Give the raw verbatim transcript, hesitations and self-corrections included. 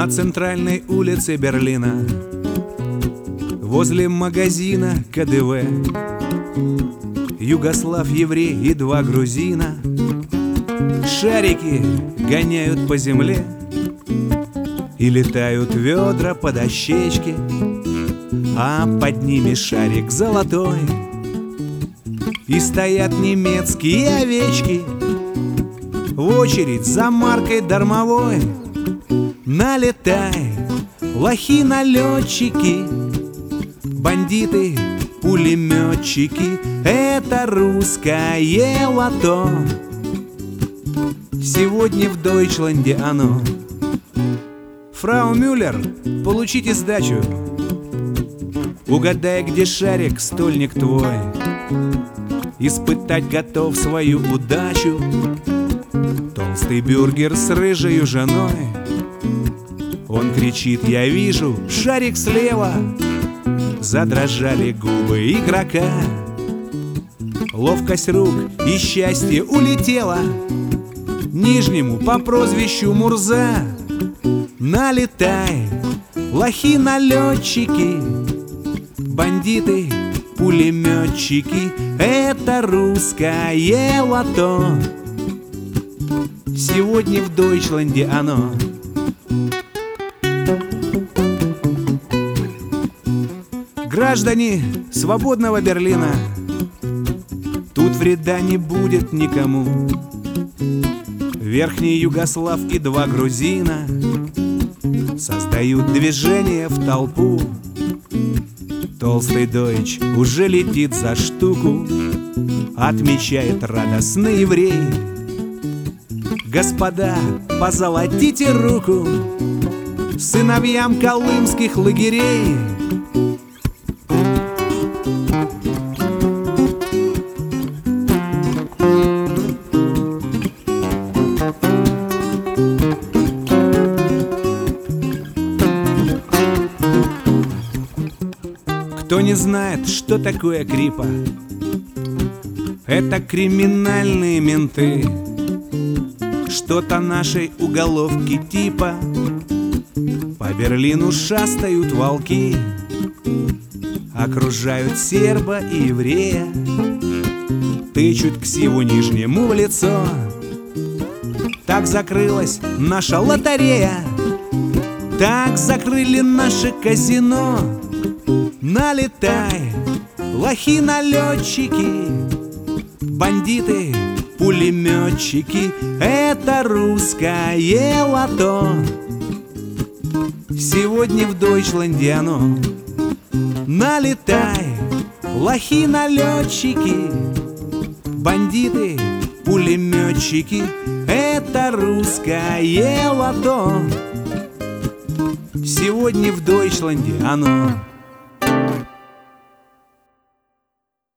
На центральной улице Берлина, возле магазина КаДeWe, югослав, еврей и два грузина шарики гоняют по земле, и летают ведра по дощечке, а под ними шарик золотой. И стоят немецкие овечки в очередь за маркой дармовой. Налетай, лохи-налетчики, бандиты, пулеметчики, это русское лото. Сегодня в Дойчленде оно. Фрау Мюллер, получите сдачу. Угадай, где шарик, стольник твой. Испытать готов свою удачу. Толстый бюргер с рыжею женой. Он кричит: я вижу, шарик слева. Задрожали губы игрока. Ловкость рук и счастье улетело нижнему по прозвищу Мурза. Налетай, лохи-налетчики, бандиты, пулеметчики, это русское лото. Сегодня в Дойчленде оно. Граждане свободного Берлина, тут вреда не будет никому. Верхний югослав и два грузина создают движение в толпу. Толстый дойч уже летит за штуку, отмечает радостно еврей. Господа, позолотите руку сыновьям колымских лагерей. Кто не знает, что такое крипа, это криминальные менты. Что-то нашей уголовки типа. По Берлину шастают волки, окружают серба и еврея, тычут ксиву нижнему в лицо. Так закрылась наша лотерея, так закрыли наше казино. Налетай, лохи-налетчики, бандиты, пулеметчики, это русское лото. Сегодня в Дойчленде оно. Налетай, лохи-налетчики, бандиты, пулеметчики, это русское лото. Сегодня в Дойчленде оно.